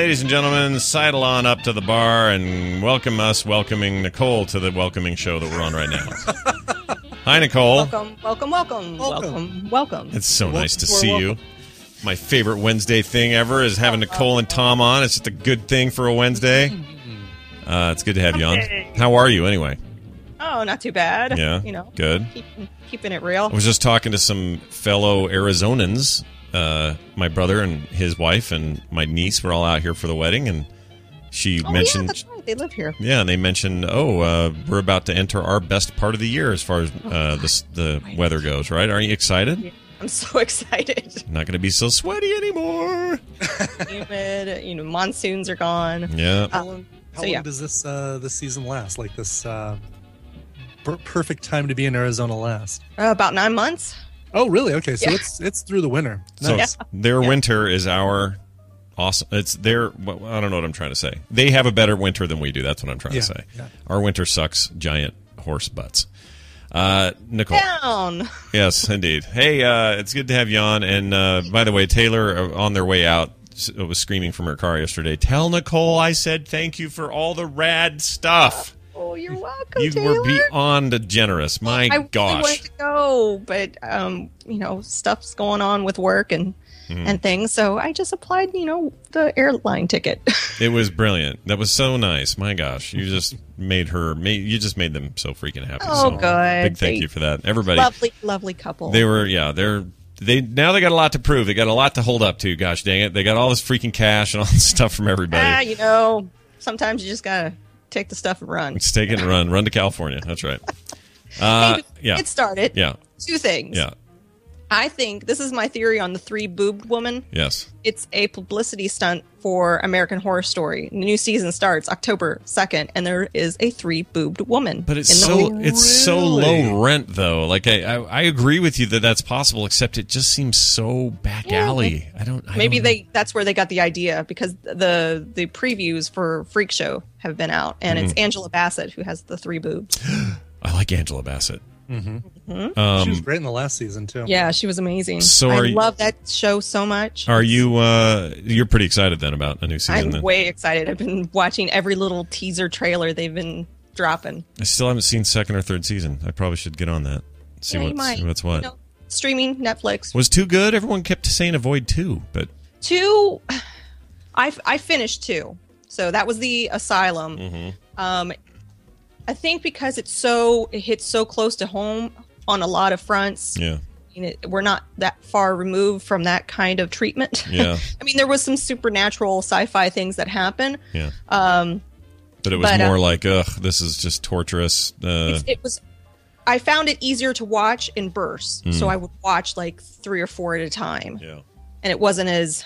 Ladies and gentlemen, sidle on up to the bar and welcome us welcoming Nicole to the welcoming show that we're on right now. Hi, Nicole. Welcome. It's so nice to see you. My favorite Wednesday thing ever is having Nicole and Tom on. It's just a good thing for a Wednesday. It's good to have you on. How are you, anyway? Oh, not too bad. Yeah, good. Keeping it real. I was just talking to some fellow Arizonans. My brother and his wife and my niece were all out here for the wedding, and she mentioned... Yeah, that's right. They live here. Yeah, and they mentioned, we're about to enter our best part of the year as far as the weather goes, right? Aren't you excited? Yeah, I'm so excited. Not going to be so sweaty anymore. Humid, monsoons are gone. Yeah. How long does this season last? Like this perfect time to be in Arizona last? About 9 months. Oh, really? Okay, so it's through the winter. Nice. So their winter is our awesome. It's their. I don't know what I'm trying to say. They have a better winter than we do. That's what I'm trying to say. Yeah. Our winter sucks. Giant horse butts. Nicole. Down. Yes, indeed. Hey, it's good to have you on. And by the way, Taylor, on their way out, was screaming from her car yesterday. Tell Nicole I said thank you for all the rad stuff. Oh, you're welcome, You Taylor. were beyond generous. My gosh. I really wanted to go, but stuff's going on with work and things. So I just applied, the airline ticket. It was brilliant. That was so nice. My gosh, you just made them so freaking happy. Oh, so good. Big thank you for that, everybody. Lovely couple. They were, they got a lot to prove. They got a lot to hold up to. Gosh dang it, they got all this freaking cash and all this stuff from everybody. Sometimes you just gotta take the stuff and run. Just take it and run to California. That's right. Get started. Yeah. 2 things. Yeah. I think this is my theory on the 3-boobed woman. Yes. It's a publicity stunt for American Horror Story. The new season starts October 2nd, and there is a 3-boobed woman. But it's so low rent, though. Like I agree with you that that's possible, except it just seems so back alley. That's where they got the idea, because the previews for Freak Show have been out, and it's Angela Bassett who has the 3 boobs. I like Angela Bassett. Mm-hmm. She was great in the last season too. Yeah, she was amazing. So I love that show so much. Are you? You're pretty excited then about a new season? I'm way excited. I've been watching every little teaser trailer they've been dropping. I still haven't seen second or third season. I probably should get on that. See what's what. Streaming Netflix was 2 good. Everyone kept saying avoid 2, but 2. I finished 2, so that was the Asylum. I think because it hits so close to home on a lot of fronts. Yeah. We're not that far removed from that kind of treatment. Yeah. There was some supernatural sci-fi things that happen. Yeah. But it was more like, this is just torturous. It was. I found it easier to watch in bursts, so I would watch like 3 or 4 at a time. Yeah. And it wasn't as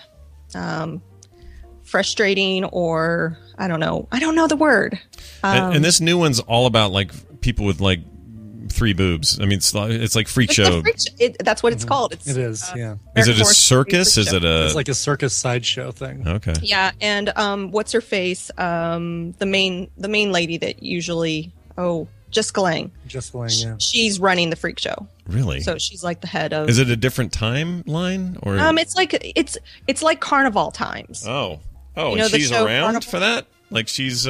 frustrating, or I don't know the word. And this new one's all about like people with like 3 boobs. It's like Freak Show. That's what it's called. It is. Yeah. Is it a circus? Is it It's like a circus sideshow thing. Okay. Yeah, and what's her face? The main lady that usually Jessica Lange. Jessica Lange, yeah. She's running the Freak Show. Really? So she's like the head of. Is it a different timeline or? It's like Carnival times. Oh, and she's around Carnival? For that? Like she's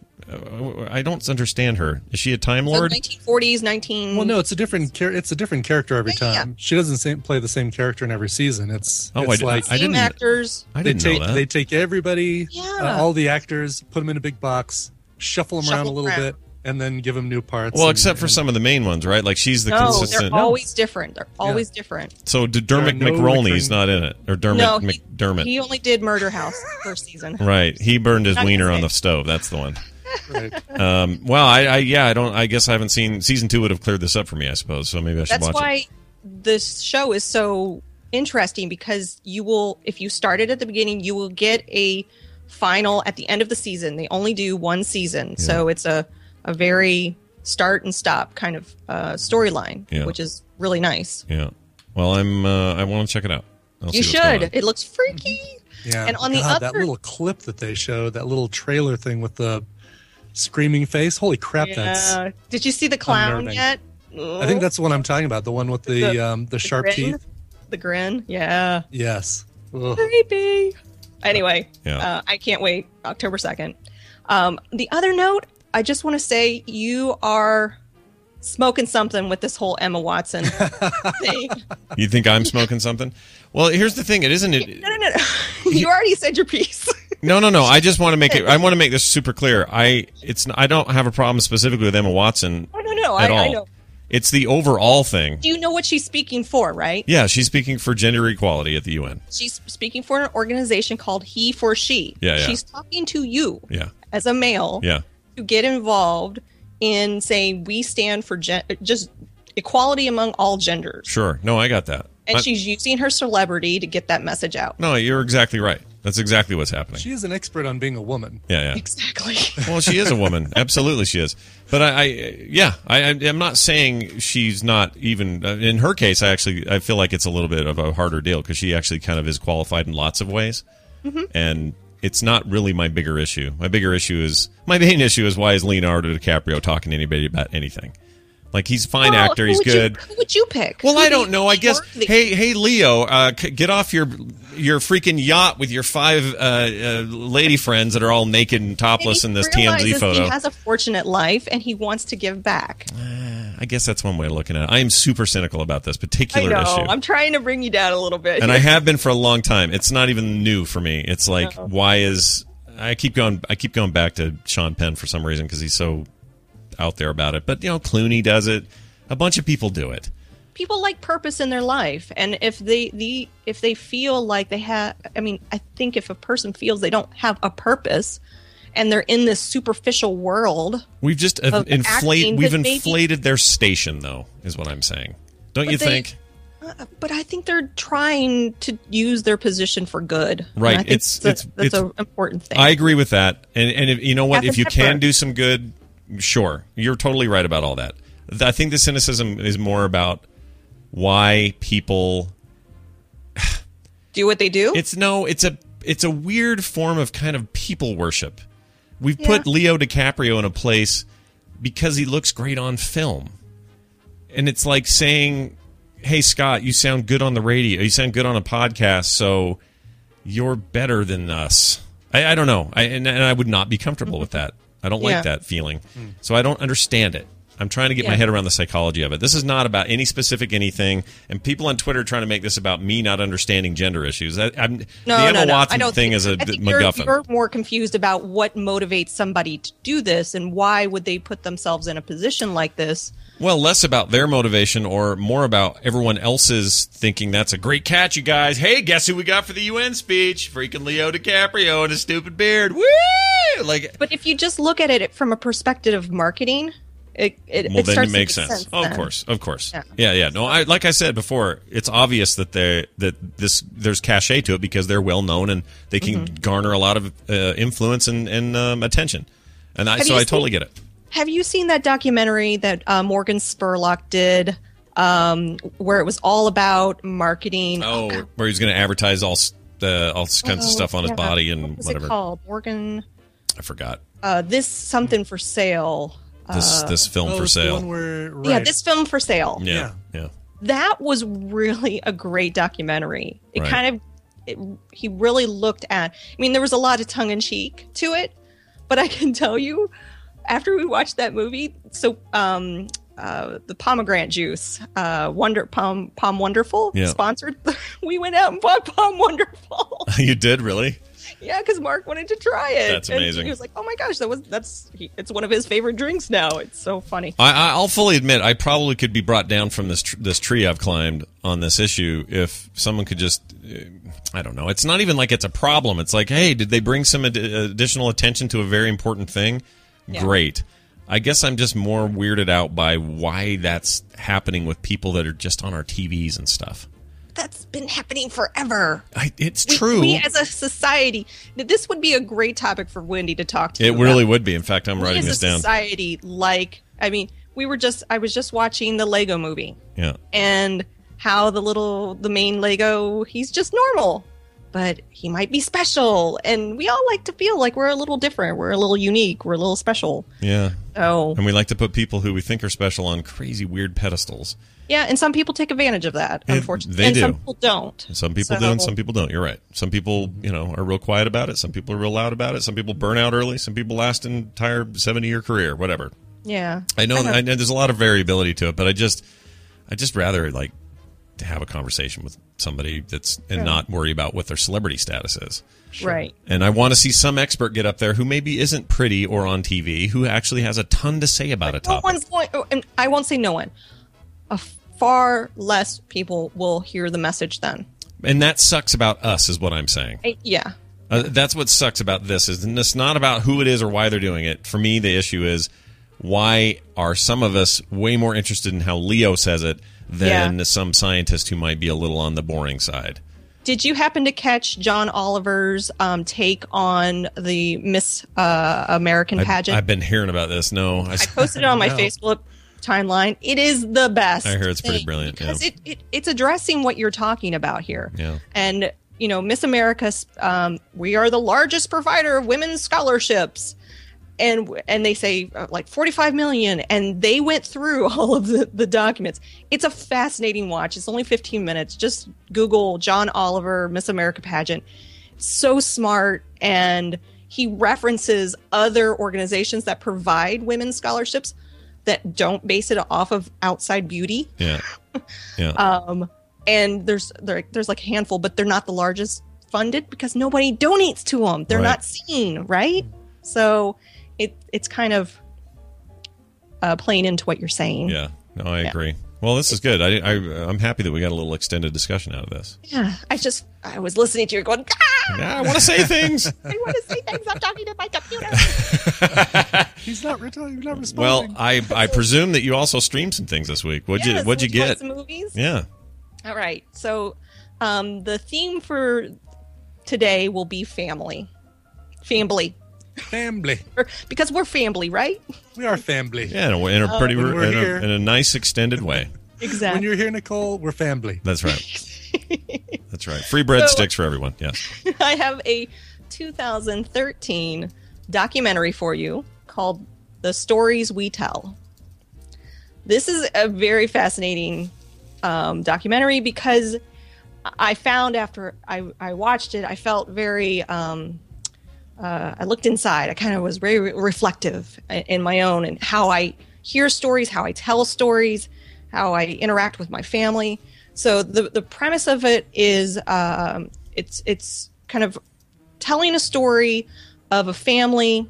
I don't understand her. Is she a Time Lord? 1940s, Well, no, it's a different character every time. Yeah. She doesn't play the same character in every season. It's like same actors. I didn't know that. They take everybody, all the actors, put them in a big box, shuffle them around a little bit, and then give them new parts. Well, except for some of the main ones, right? Like she's the consistent. They're always different. They're always different. So Dermot McRolney's not in it, or Dermot McDermott. He only did Murder House first season. Right. He burned his wiener on the stove. That's the one. Right. Well, I guess I haven't seen season 2. Would have cleared this up for me, I suppose. So maybe I should watch it. That's why this show is so interesting, because you will, if you started at the beginning, you will get a final at the end of the season. They only do 1 season, so it's a very start and stop kind of storyline, which is really nice. Yeah. Well, I want to check it out. You should. It looks freaky. Yeah. And on that little clip that they showed, that little trailer thing with the screaming face. Holy crap! That's. Did you see the clown unnerving. yet? I think that's the one I'm talking about. The one with the sharp grin? teeth. The grin. Yeah. Yes. Creepy. Anyway, Yeah. I can't wait. October 2nd. The other note, I just want to say you are smoking something with this whole Emma Watson thing. You think I'm smoking something? Well, here's the thing. It isn't it. No. You already said your piece. No. I just want to make it. I want to make this super clear. I don't have a problem specifically with Emma Watson. No. At all. I know. It's the overall thing. Do you know what she's speaking for, right? Yeah, she's speaking for gender equality at the UN. She's speaking for an organization called He for She. Yeah. She's talking to you Yeah. as a male to get involved in saying we stand for just equality among all genders. Sure. No, I got that. And she's using her celebrity to get that message out. No, you're exactly right. That's exactly what's happening. She is an expert on being a woman. Yeah. Exactly. Well, she is a woman. Absolutely, she is. But I'm not saying she's not even. In her case, I feel like it's a little bit of a harder deal because she actually kind of is qualified in lots of ways, and it's not really my bigger issue. My main issue is why is Leonardo DiCaprio talking to anybody about anything? Like, he's a fine actor. He's good. Who would you pick? Well, I don't know. I guess. Hey, Leo, get off your freaking yacht with your 5 lady friends that are all naked and topless in this TMZ photo. He has a fortunate life, and he wants to give back. I guess that's one way of looking at it. I am super cynical about this particular issue. I'm trying to bring you down a little bit, and I have been for a long time. It's not even new for me. It's like, why is I keep going back to Sean Penn for some reason because he's so out there about it. But Clooney does it. A bunch of people do it. People like purpose in their life, and if they feel like they have, I think if a person feels they don't have a purpose and they're in this superficial world, we've just inflated their station, though, is what I'm saying. Don't you think? But I think they're trying to use their position for good. Right. It's an important thing. I agree with that. And if, you know what? If you can do some good, sure. You're totally right about all that. I think the cynicism is more about why people do what they do. It's a weird form of kind of people worship. We've put Leo DiCaprio in a place because he looks great on film. And it's like saying, hey, Scott, you sound good on the radio. You sound good on a podcast, so you're better than us. I don't know. And I would not be comfortable with that. I don't like that feeling. So I don't understand it. I'm trying to get my head around the psychology of it. This is not about any specific anything, and people on Twitter are trying to make this about me not understanding gender issues. The Emma Watson thing is a MacGuffin. You're more confused about what motivates somebody to do this, and why would they put themselves in a position like this. Well, less about their motivation or more about everyone else's thinking that's a great catch, you guys. Hey, guess who we got for the UN speech? Freaking Leo DiCaprio and his stupid beard. Woo! But if you just look at it from a perspective of marketing, then it makes sense. Oh, of course. Yeah. No, like I said before, it's obvious that there's cachet to it because they're well known and they can garner a lot of influence and attention. And I totally get it. Have you seen that documentary that Morgan Spurlock did, where it was all about marketing? Where he's going to advertise all kinds of stuff on his body and what whatever. What's it called? Morgan. I forgot. This something for sale. This film for sale. This film for sale. Yeah. That was really a great documentary. He really looked at. There was a lot of tongue in cheek to it, but I can tell you, after we watched that movie, the pomegranate juice, Palm Wonderful sponsored. We went out and bought Palm Wonderful. You did, really? Yeah, because Mark wanted to try it. That's amazing. And he was like, "Oh my gosh, it's one of his favorite drinks now." It's so funny. I'll fully admit, I probably could be brought down from this tree I've climbed on this issue if someone could just, I don't know. It's not even like it's a problem. It's like, hey, did they bring some additional attention to a very important thing? Yeah. Great. I guess I'm just more weirded out by why that's happening with people that are just on our TVs and stuff. That's been happening forever. It's true. We as a society, this would be a great topic for Wendy to talk to. It really would be. In fact, I'm writing this down. Society, I was just watching the Lego movie. Yeah. And how the main Lego, he's just normal. but he might be special. And we all like to feel like we're a little different. We're a little unique. We're a little special. Yeah. So, and we like to put people who we think are special on crazy, weird pedestals. Yeah, and some people take advantage of that, unfortunately. They do. Some people don't. Some people do, and some people don't. You're right. Some people, are real quiet about it. Some people are real loud about it. Some people burn out early. Some people last an entire 70-year career, whatever. Yeah. I know there's a lot of variability to it, but I just rather like to have a conversation with somebody and not worry about what their celebrity status is. Sure. Right. And I want to see some expert get up there who maybe isn't pretty or on TV, who actually has a ton to say about a topic. And I won't say no one. Far less people will hear the message then. And that sucks about us, is what I'm saying. Yeah. That's what sucks about this. Is it's not about who it is or why they're doing it. For me, the issue is, why are some of us way more interested in how Leo says it than some scientist who might be a little on the boring side? Did you happen to catch John Oliver's take on the Miss American pageant? I've been hearing about this. No. I posted it on my Facebook timeline. It is the best. I hear it's pretty brilliant. Because it's addressing what you're talking about here. Yeah. And, Miss America, we are the largest provider of women's scholarships. And they say like 45 million, and they went through all of the documents. It's a fascinating watch. It's only 15 minutes. Just Google John Oliver Miss America pageant. So smart, and he references other organizations that provide women's scholarships that don't base it off of outside beauty. Yeah, yeah. And there's like a handful, but they're not the largest funded because nobody donates to them. They're not seen, right? So it's kind of playing into what you're saying. Yeah, no, I agree. Well, this is good. I'm happy that we got a little extended discussion out of this. Yeah, I was listening to you going, I want to say things. I want to say things. I'm talking to my computer. He's not responding. Well, I presume that you also streamed some things this week. What'd you get? Some movies? Yeah. All right. So the theme for today will be family. Family. Because we're family, right? We are family. Yeah, in a pretty in a nice extended way. Exactly. When you're here, Nicole, we're family. That's right. That's right. Free breadsticks for everyone. Yes. I have a 2013 documentary for you called The Stories We Tell. This is a very fascinating documentary because I found after I watched it, I felt very I looked inside. I kind of was very reflective in my own and how I hear stories, how I tell stories, how I interact with my family. So the premise of it is it's kind of telling a story of a family,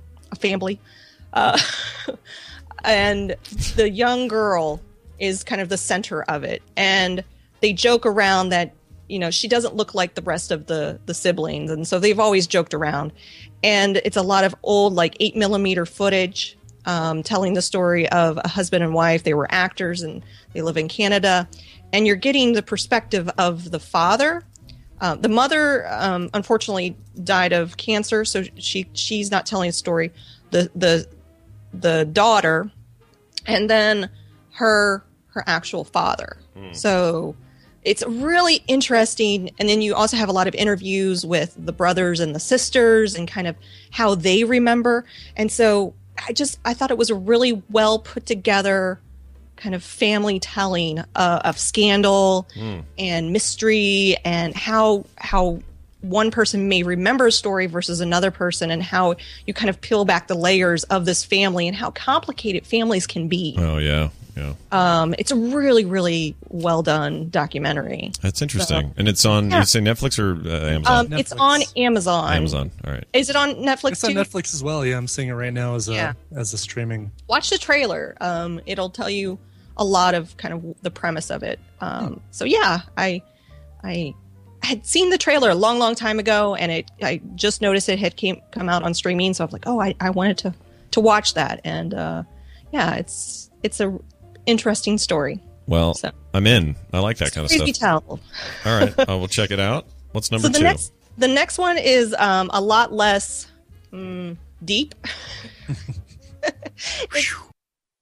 and the young girl is kind of the center of it. And they joke around that, she doesn't look like the rest of the siblings. And so they've always joked around. And it's a lot of old, like 8mm footage, telling the story of a husband and wife. They were actors and they live in Canada. And you're getting the perspective of the father. The mother, unfortunately, died of cancer, so she's not telling a story. The daughter, and then her actual father. So it's really interesting. And then you also have a lot of interviews with the brothers and the sisters and kind of how they remember. And so I thought it was a really well put together kind of family telling of scandal and mystery and how one person may remember a story versus another person, and how you kind of peel back the layers of this family and how complicated families can be. Oh, yeah. Yeah. It's a really, really well done documentary. That's interesting. And it's on, you say Netflix or Amazon? It's on Amazon. Amazon. All right. Is it on Netflix It's too? on Netflix as well. Yeah, I'm seeing it right now as a streaming. Watch the trailer. It'll tell you a lot of kind of the premise of it. So yeah, I had seen the trailer a long, long time ago, and I just noticed it had come out on streaming. So I was like, oh, I wanted to watch that, and yeah, it's a interesting story. Well, I'm in. I like that kind of stuff. Tell. All right, I will check it out. What's number two? The next one is a lot less deep.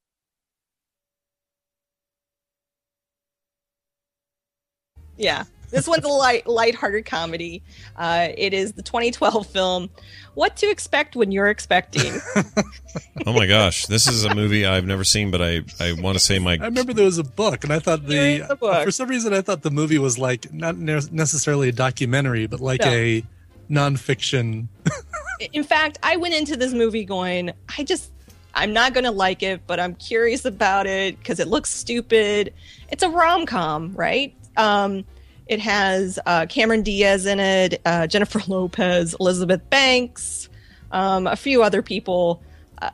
Yeah. This one's a lighthearted comedy. It is the 2012 film What to Expect When You're Expecting. Oh my gosh, this is a movie I've never seen, but I want to say I remember there was a book, and I thought for some reason I thought the movie was like not necessarily a documentary, but like a nonfiction. In fact, I went into this movie going, I'm not going to like it, but I'm curious about it because it looks stupid. It's a rom-com, right? It has Cameron Diaz in it, Jennifer Lopez, Elizabeth Banks, a few other people.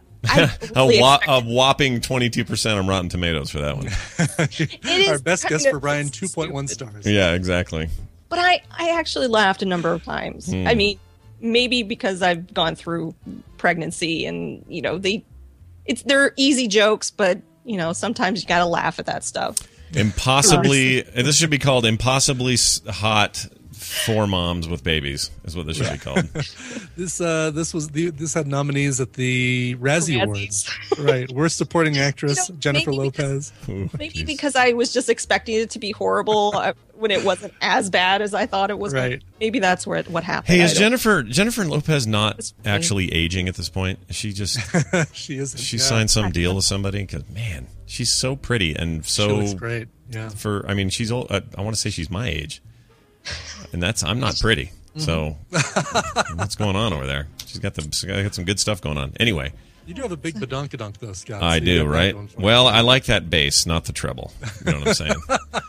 A whopping 22% on Rotten Tomatoes for that one. Our best guess for Brian, 2.1 stars. Yeah, exactly. But I actually laughed a number of times. I mean, maybe because I've gone through pregnancy and, they're easy jokes, but, sometimes you got to laugh at that stuff. Impossibly, and this should be called Impossibly Hot for Moms with Babies, is what this should be called. This had nominees at the Razzie Awards. Right. Worst Supporting Actress, Jennifer Lopez. Maybe because I was just expecting it to be horrible when it wasn't as bad as I thought it was. Right. Maybe that's what happened. Hey, is Jennifer Lopez not actually aging at this point? She just she isn't. She signed some deal with somebody because man, she's so pretty and so. She looks great. Yeah. She's old. I want to say she's my age, and I'm not pretty. So what's going on over there? She's got some good stuff going on. Anyway. You do have a big badonkadonk though, Scott. I do, right? Well, I like that bass, not the treble. You know what I'm saying?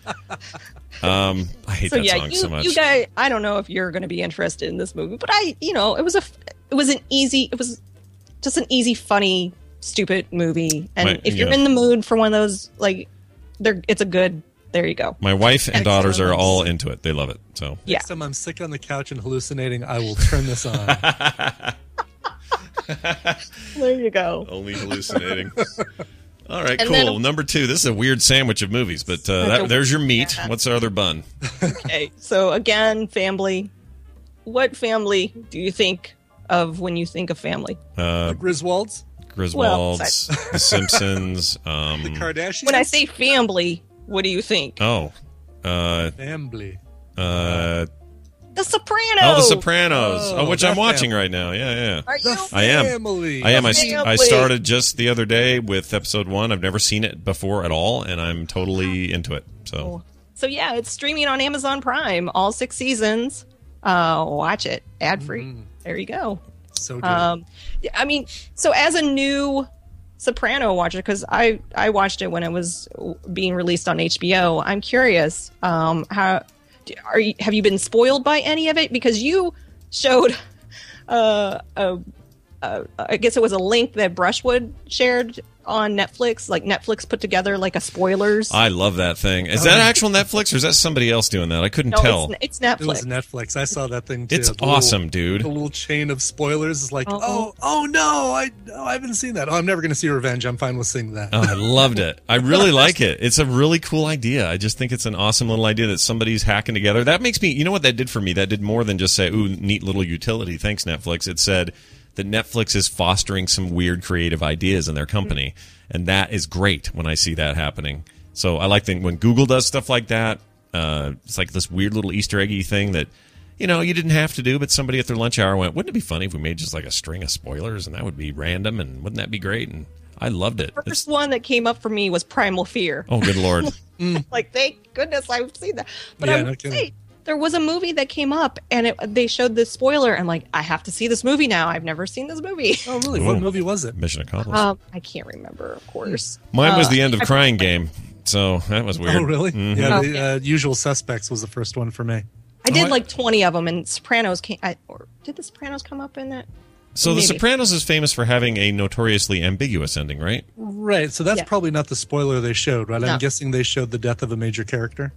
I hate that song so much. You guys, I don't know if you're going to be interested in this movie, but it was just an easy, funny, stupid movie. And if you're in the mood for one of those, it's a good. There you go. My wife and daughters are all into it. They love it. So next time I'm sick on the couch and hallucinating, I will turn this on. There you go. Only hallucinating. All right, cool. Then, number 2. This is a weird sandwich of movies, but there's your meat. Yeah. What's our other bun? Okay, so again, family. What family do you think of when you think of family? The Griswolds? The Simpsons. The Kardashians? When I say family, what do you think? Oh. Family. The Sopranos. Oh, The Sopranos. Which I'm watching right now. Yeah. Are you? I am. I started just the other day with episode 1. I've never seen it before at all, and I'm totally into it. So yeah, it's streaming on Amazon Prime, all 6 seasons. Watch it ad free. There you go. So good. So as a new Soprano watcher, because I watched it when it was being released on HBO, I'm curious have you been spoiled by any of it? Because you showed, I guess it was a link that Brushwood shared on Netflix. Like Netflix put together like a spoilers. I love that thing. Is that actual Netflix or is that somebody else doing that? I couldn't tell. It's Netflix. It was Netflix. I saw that thing too. It's awesome, dude. The little chain of spoilers is like, oh no, I haven't seen that. Oh, I'm never going to see Revenge. I'm fine with seeing that. Oh, I loved it. I really like it. It's a really cool idea. I just think it's an awesome little idea that somebody's hacking together. That makes me, you know what that did for me? That did more than just say, ooh, neat little utility. Thanks, Netflix. It said that Netflix is fostering some weird creative ideas in their company. And that is great when I see that happening. So I like when Google does stuff like that. It's like this weird little Easter eggy thing that, you didn't have to do, but somebody at their lunch hour went, wouldn't it be funny if we made just like a string of spoilers and that would be random and wouldn't that be great? And I loved it. The first one that came up for me was Primal Fear. Oh, good Lord. Like, thank goodness I've seen that. But I would say, there was a movie that came up and they showed this spoiler and like, I have to see this movie now. I've never seen this movie. Oh, really? Ooh. What movie was it? Mission accomplished. I can't remember, of course. Mine was the end of Crying Game. So that was weird. Oh, really? Mm-hmm. Yeah, the Usual Suspects was the first one for me. I did like 20 of them and Sopranos came. Or did the Sopranos come up in that? So The Sopranos is famous for having a notoriously ambiguous ending, right? Right. So that's probably not the spoiler they showed, right? I'm guessing they showed the death of a major character.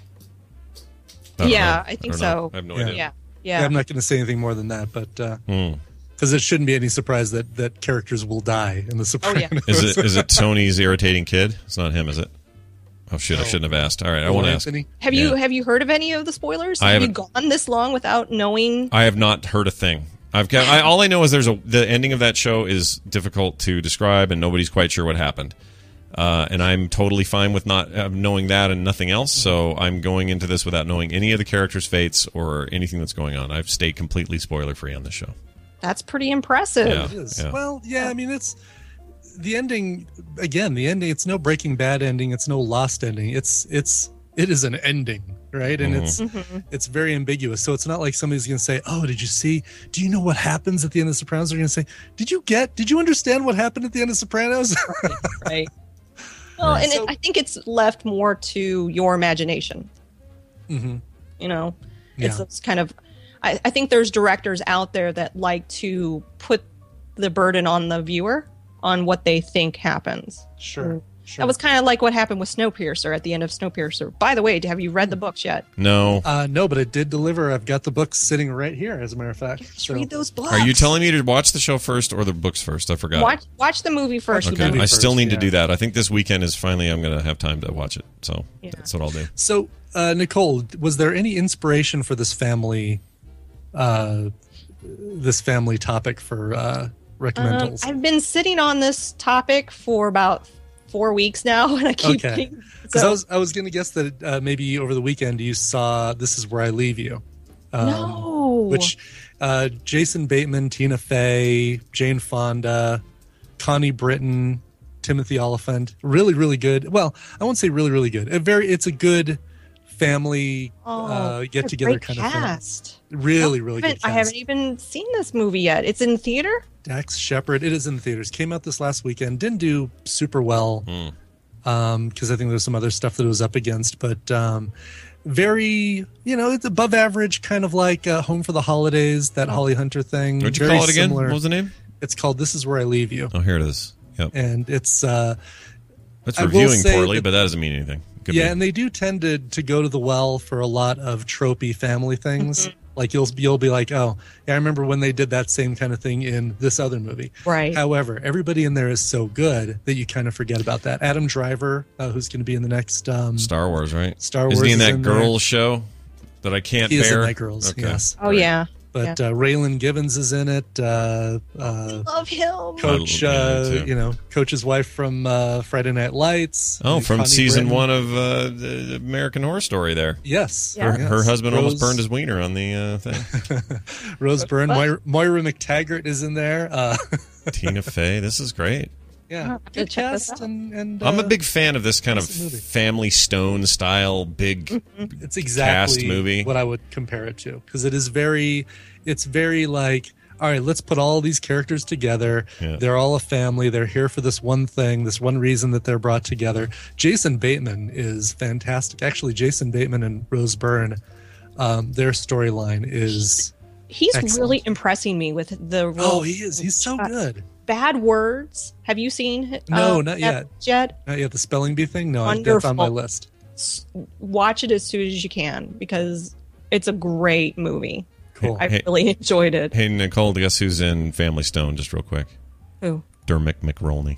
I think so. I have no idea. Yeah. I'm not going to say anything more than that, but because it shouldn't be any surprise that characters will die in The Sopranos. Oh, yeah. Is it Tony's irritating kid? It's not him, is it? Oh shit! I shouldn't have asked. All right, I won't ask. Have you heard of any of the spoilers? Have you gone this long without knowing? I have not heard a thing. All I know is the ending of that show is difficult to describe, and nobody's quite sure what happened. And I'm totally fine with not knowing that and nothing else. So I'm going into this without knowing any of the characters' fates or anything that's going on. I've stayed completely spoiler free on this show. That's pretty impressive. Yeah. It is. Yeah. Well, yeah, I mean, it's the ending. Again, the ending. It's no Breaking Bad ending. It's no Lost ending. It is an ending, right? And it's very ambiguous. So it's not like somebody's going to say, "Oh, did you see? Do you know what happens at the end of Sopranos?" They're going to say, Did you understand what happened at the end of Sopranos?" Right. Well, and I think it's left more to your imagination. Mm-hmm. You know, Yeah. it's kind of. I think there's directors out there that like to put the burden on the viewer on what they think happens. Sure. That was kind of like what happened with Snowpiercer at the end of Snowpiercer. By the way, have you read the books yet? No. No, but it did deliver. I've got the books sitting right here, as a matter of fact. So. Read those books. Are you telling me to watch the show first or the books first? I forgot. Watch the movie first. Okay, movie I still first, need to yeah. do that. I think this weekend is finally I'm going to have time to watch it. So that's what I'll do. So, Nicole, was there any inspiration for this family topic for recommendals? I've been sitting on this topic for about 4 weeks now, and I keep Because I was going to guess that maybe over the weekend you saw This Is Where I Leave You. No. Which Jason Bateman, Tina Fey, Jane Fonda, Connie Britton, Timothy Oliphant. Really, really good. Well, I won't say really, really good. It's a good family get together kind of thing. Really, really good cast. I haven't even seen this movie yet. It's in theater? Dax Shepard. It is in the theaters. Came out this last weekend. Didn't do super well because I think there's some other stuff that it was up against. But very, it's above average, kind of like Home for the Holidays, that Holly Hunter thing. What'd you Very call it again? similar. What was the name? It's called This Is Where I Leave You. Oh, here it is. Yep. And it's... That's I will reviewing say poorly, that- but that doesn't mean anything. Could yeah, be. and they do tend to go to the well for a lot of tropey family things. Like you'll be like, oh, yeah, I remember when they did that same kind of thing in this other movie. Right. However, everybody in there is so good that you kind of forget about that. Adam Driver, who's going to be in the next Star Wars, right? Star Wars. Isn't he in is that in there. Girls show that I can't He is in bear? that Girls, Okay. yes. Oh, yeah. But Raylan Givens is in it. Love him. Coach, I love him, too. Coach's wife from Friday Night Lights. Oh, from Connie season Britton. 1 of the American Horror Story there. Yes. Yeah. Her husband almost Rose- burned his wiener on the thing. Rose Byrne. Moira McTaggart is in there. Tina Fey. This is great. Yeah, have to good check this cast, out. and I'm a big fan of this kind of decent movie. Family Stone style big it's exactly cast movie. what I would compare it to, because it's very like, all right, let's put all these characters together. Yeah. They're all a family. They're here for this one thing, this one reason that they're brought together. Jason Bateman is fantastic. Actually, Jason Bateman and Rose Byrne, their storyline is He's excellent. really impressing me with the role. Oh, he is. He's so good. Bad Words. Have you seen? No, not yet. Jed, Not yet. The spelling bee thing? No, that's Wonderful. on my list. watch it as soon as you can because it's a great movie. Cool. I really enjoyed it. Hey, Nicole, guess who's in Family Stone, just real quick? Who? Dermot McRolney.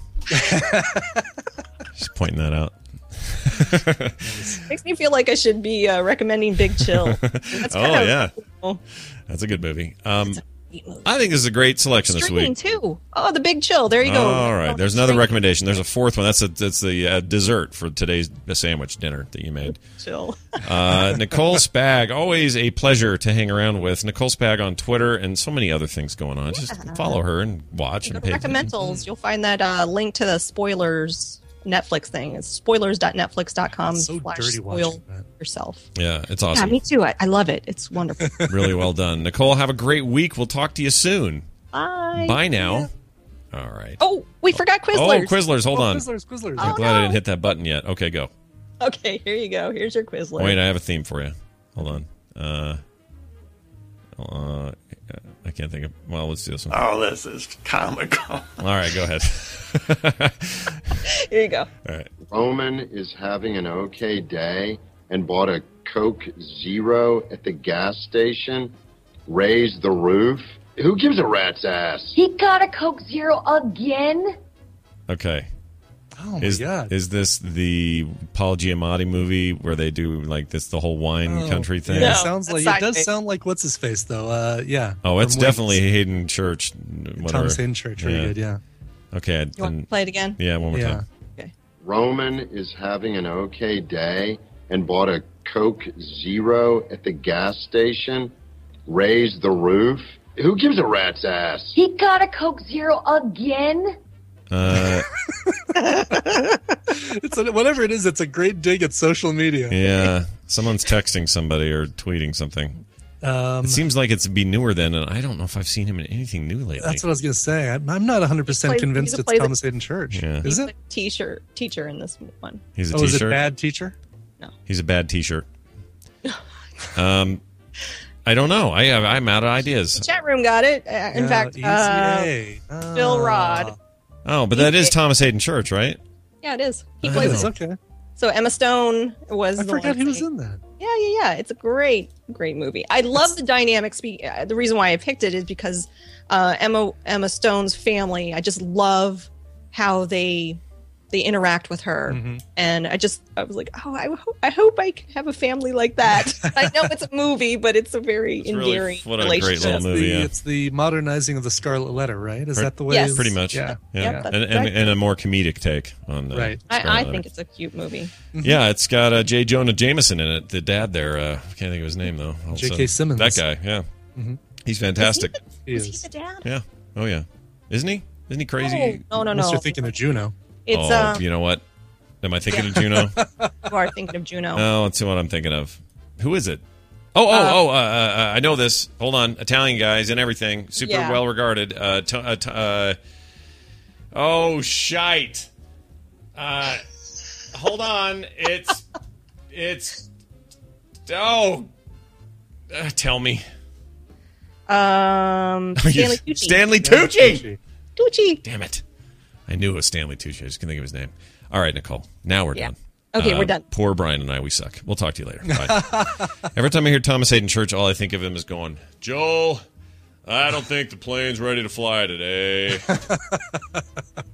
Just pointing that out. Makes me feel like I should be recommending Big Chill. That's yeah. cool. That's a good movie. I think this is a great selection Streaming this week. too. Oh, the Big Chill. There you go. All right. There's another Streaming. recommendation. There's a fourth one. That's the dessert for today's sandwich dinner that you made. Chill. Nicole Spag, always a pleasure to hang around with. Nicole Spag on Twitter and so many other things going on. Just follow her and watch Go and to pay attention. Recommendals. You'll find that link to the spoilers Netflix thing. It's spoilers.netflix.com. So dirty spoil watching that. yourself. Yeah, it's Yeah, awesome. me too. I love it. It's wonderful. Really well done. Nicole, have a great week. We'll talk to you soon. Bye. Bye now. All right. Oh, we forgot Oh, Quizlers. Quizzlers, hold on. Quizzlers. I'm glad I didn't hit that button yet. Okay, go. Okay, here you go. Here's your Quizler. Wait, I have a theme for you. Hold on. I can't think of... Well, let's do this one. Oh, this is comical. All right, go ahead. Here you go. All right. Roman is having an okay day and bought a Coke Zero at the gas station, raised the roof. Who gives a rat's ass? He got a Coke Zero again? Okay. Oh my god. Is this the Paul Giamatti movie where they do like this the whole wine country thing? Yeah, No, it sounds that's like it side does sound like what's his face though. Yeah. Oh, it's From definitely Wings. Hayden Church. Whatever. Thomas Hayden Church. Very good. Yeah. Okay. You want Then, to play it again? yeah, one more Yeah. time. Okay. Roman is having an okay day and bought a Coke Zero at the gas station, raised the roof. Who gives a rat's ass? He got a Coke Zero again? Whatever it is, it's a great dig at social media. Yeah, someone's texting somebody or tweeting something. It seems like it's be newer than, and I don't know if I've seen him in anything new lately. That's what I was going to say. I'm not 100% convinced it's Thomas Hayden Church. Yeah. Is it? Teacher in this one. He's a Is T-shirt. it bad teacher? No. He's a bad T-shirt. I don't know. I'm out of ideas. Chat room got it. In fact, ECA. Phil Rod. Oh, but that is Thomas Hayden Church, right? Yeah, it is. He Oh. plays It's it. okay. So Emma Stone was. I the forgot one he was saying- in that. Yeah. It's a great movie. I love the dynamics. The reason why I picked it is because Emma Stone's family. I just love how they interact with her, and I was like, oh, I hope I can have a family like that. I know it's a movie, but it's a very endearing what a great relationship. little movie. It's the modernizing of the Scarlet Letter, right? Is that the way? Yes. Pretty much. Yeah. Yep, that's and exactly. a more comedic take on the Right. I Scarlet think Letter. it's a cute movie. Yeah, it's got J. Jonah Jameson in it. The dad there. I can't think of his name though. All of a J.K. sudden. Simmons. That guy. Yeah, he's fantastic. He Is he is. the dad? Yeah. Oh yeah. Isn't he? Isn't he crazy? Oh, no. Unless you're thinking of Juno. It's You know what? Am I thinking of Juno? you are thinking of Juno. No, let's see what I'm thinking of. Who is it? I know this. Hold on. Italian guys and everything. Super Yeah. well regarded. Oh, shite. Hold on. Tell me. Stanley Tucci. Stanley Tucci. Tucci. Damn it. I knew it was Stanley Tucci. I just couldn't think of his name. All right, Nicole. Now we're Yeah. done. Okay, we're done. Poor Brian and I, we suck. We'll talk to you later. Bye. Every time I hear Thomas Hayden Church, all I think of him is going, Joel, I don't think the plane's ready to fly today.